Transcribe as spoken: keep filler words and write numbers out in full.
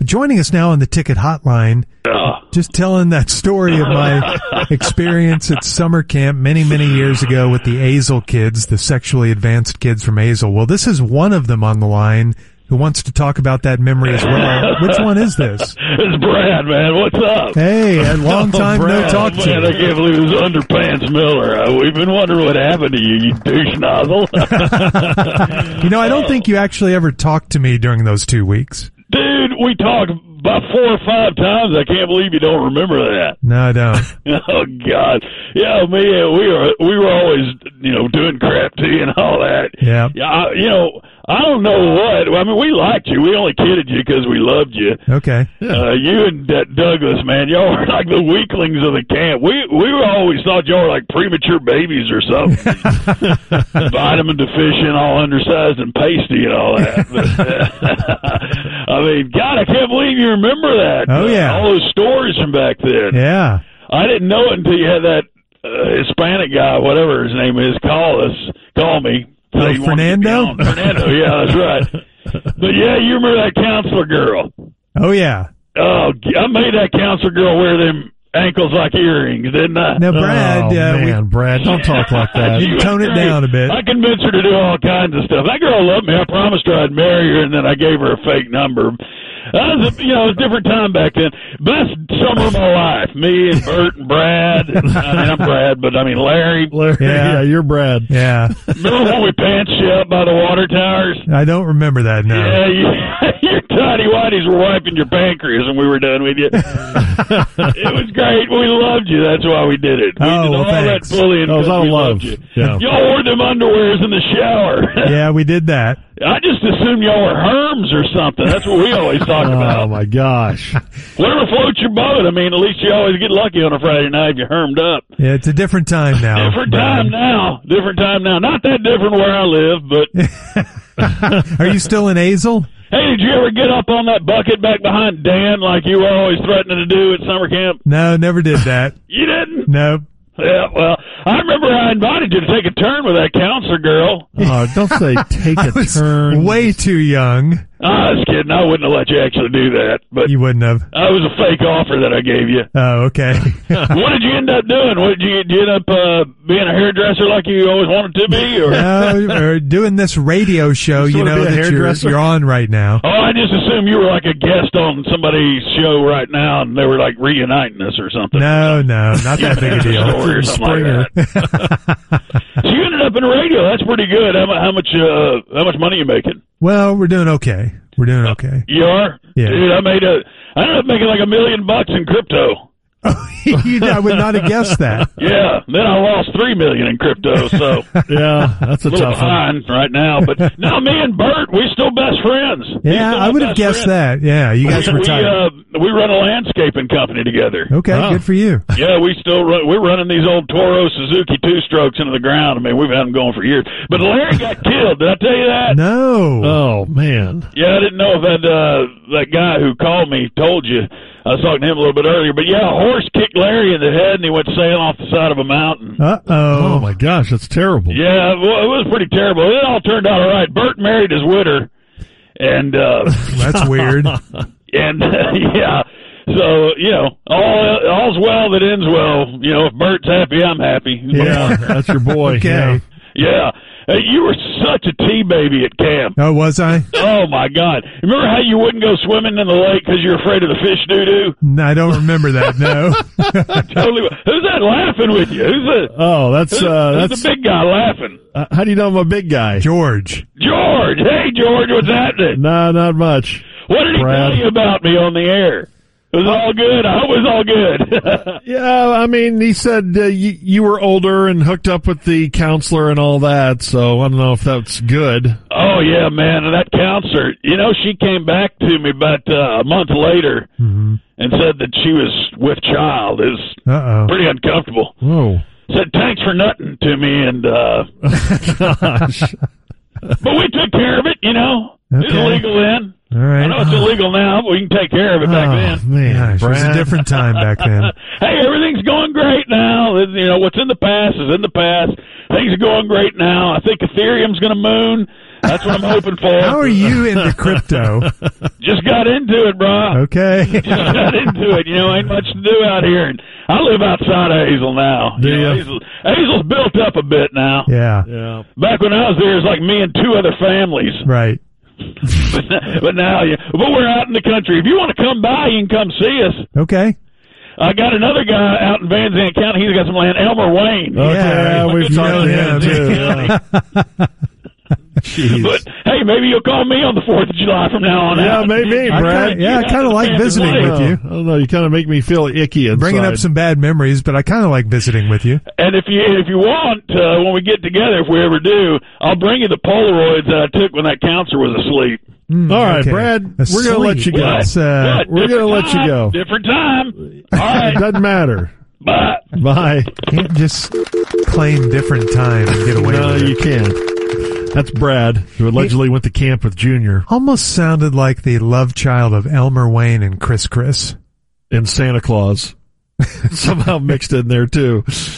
joining us now on the ticket hotline, Oh. just telling that story of my experience at summer camp many, many years ago with the Azel kids, the sexually advanced kids from Azel. Well, this is one of them on the line who wants to talk about that memory as well. Which one is this? It's Brad, man. What's up? Hey, a long time oh, no talk to man, you. I can't believe it was Underpants Miller. Uh, we've been wondering what happened to you, you douche nozzle. You know, I don't think you actually ever talked to me during those two weeks. Dude, we talked about four or five times. I can't believe you don't remember that. No, I don't. Oh God, yeah, me. Uh, we were we were always, you know, doing crap to you and all that. Yeah. Yeah, I, you know, I don't know what. I mean, we liked you. We only kidded you because we loved you. Okay. Uh, you and that Douglas, man, y'all were like the weaklings of the camp. We we were always thought y'all were like premature babies or something. Vitamin deficient, all undersized and pasty and all that. But, uh, I mean, God, I can't believe you remember that. Oh, yeah. Uh, all those stories from back then. Yeah. I didn't know it until you had that uh, Hispanic guy, whatever his name is, call us, call me. Oh, Say you want to Fernando? be on. Fernando, yeah, that's right. But yeah, you remember that counselor girl? Oh, yeah. Oh, I made that counselor girl wear them ankles like earrings, didn't I? Now, Brad, oh, uh, man, Brad, don't talk like that. You tone it down a bit. I convinced her to do all kinds of stuff. That girl loved me. I promised her I'd marry her, and then I gave her a fake number. That was a, you know, it was a different time back then. Best summer of my life. Me and Bert and Brad. I mean, I'm Brad, but I mean Larry. Larry, Yeah. yeah. you're Brad. Yeah. Remember when we pants you up by the water towers? I don't remember that now. Yeah, you, your tiny whities were wiping your pancreas when we were done with you. It was great. We loved you. That's why we did it. We Oh, did well, all thanks. that bullying That was because out of we love. loved you. Yeah. Y'all wore them underwears in the shower. Yeah, we did that. I just assumed y'all were herms or something. That's what we always talked Oh, about. my gosh. Whatever floats your boat. I mean, at least you always get lucky on a Friday night if you're hermed up. Yeah, it's a different time now. Different Brad. time now. Different time now. Not that different where I live, but Are you still in Azel? hey, did you ever get up on that bucket back behind Dan like you were always threatening to do at summer camp? No, never did that. You didn't? Nope. Yeah, well, I remember I invited you to take a turn with that counselor girl. Oh, don't say take I a was turn. way too young. I was kidding. I wouldn't have let you actually do that, but You wouldn't have. that was a fake offer that I gave you. Oh, okay. What did you end up doing? What did you, did you end up uh, being a hairdresser like you always wanted to be? Or No, or doing this radio show, You you just wanna know, be a that you're, hairdresser? you're on right now. Oh, I just assumed you were like a guest on somebody's show right now, and they were like reuniting us or something. No, no, not that big a deal. Story or something like that. So you ended up in radio. That's pretty good. How, mu- how much? Uh, how much money are you making? Well, we're doing okay. We're doing okay. You are? Yeah. Dude, I made a. I ended up making like a million bucks in crypto. You- I would not have guessed that. Yeah. Then I lost three million in crypto. So Yeah, that's a a little tough one. behind right now. But no, me and Bert, we still best friends. We Yeah, still I would have best guessed friends. that. Yeah, you guys we, were we, tight. uh, we run a landscaping company together. Okay, Oh. good for you. Yeah, we still run, we're running these old Toro Suzuki two strokes into the ground. I mean, we've had them going for years. But Larry got killed. Did I tell you that? No. Oh, man. Yeah, I didn't know if that uh, that guy who called me told you. I was talking to him a little bit earlier. But yeah, a horse kicked Larry in the head, and he went sailing off the side of a mountain. Uh Oh, oh. my gosh, that's terrible. Yeah, well, it was pretty terrible. It all turned out all right. Bert married his widder, and uh, That's weird. and uh, yeah. So, you know, all all's well that ends well. You know, if Bert's happy, I'm happy. Yeah, that's your boy. Okay. Yeah. Hey, you were such a tea baby at camp. Oh, was I? Oh, my God. Remember how you wouldn't go swimming in the lake because you're afraid of the fish doo-doo? No, I don't remember that. No. Totally. Who's that laughing with you? Who's the, Oh, that's, who's, uh, who's that's, the big guy laughing? uh, how do you know I'm a big guy? George. George. Hey, George, what's happening? No, not much. What did he Brad. tell you about me on the air? It was all good. I hope it was all good. Yeah, I mean, he said uh, you, you were older and hooked up with the counselor and all that, so I don't know if that's good. Oh, yeah, man. And that counselor, you know, she came back to me about uh, a month later Mm-hmm. and said that she was with child. It was Uh-oh. pretty uncomfortable. Whoa. Said thanks for nutting to me, and uh, Gosh. but we took care of it, you know. It was Okay. illegal then. All right. I know it's illegal now, but we can take care of it back Oh, then. man, Gosh, it was a Brad. different time back then. Hey, everything's going great now. You know, what's in the past is in the past. Things are going great now. I think Ethereum's going to moon. That's what I'm hoping for. How are you into crypto? Just got into it, bro. Okay. Just got into it. You know, ain't much to do out here. And I live outside of Hazel now. Do you know, you? Hazel, Hazel's built up a bit now. Yeah. Yeah. Back when I was there, it was like me and two other families. Right. but, but now, yeah. But we're out in the country. If you want to come by, you can come see us. Okay. I got another guy out in Van Zandt County. He's got some land. Elmer Wayne. Okay, Yeah, yeah, we've you talked know to him him. too. Yeah. Jeez. But hey, maybe you'll call me on the Fourth of July from now on Yeah, out. maybe, I Brad. kinda, yeah, I kind of like visiting Family with I you. don't know. I don't know. You kind of make me feel icky inside. Bringing up some bad memories, but I kind of like visiting with you. And if you if you want, uh, when we get together, if we ever do, I'll bring you the Polaroids that I took when that counselor was asleep. Mm, All right, okay. Brad, Asleep. we're gonna let you go. That's, uh, What? we're Different gonna let you time. go. Different time. All It right. doesn't matter. Bye. Bye. Can't just claim different time and get away No, with you it. can't. That's Brad, who allegedly went to camp with Junior Almost sounded like the love child of Elmer Wayne and Chris Chris. and Santa Claus. Somehow mixed in there too.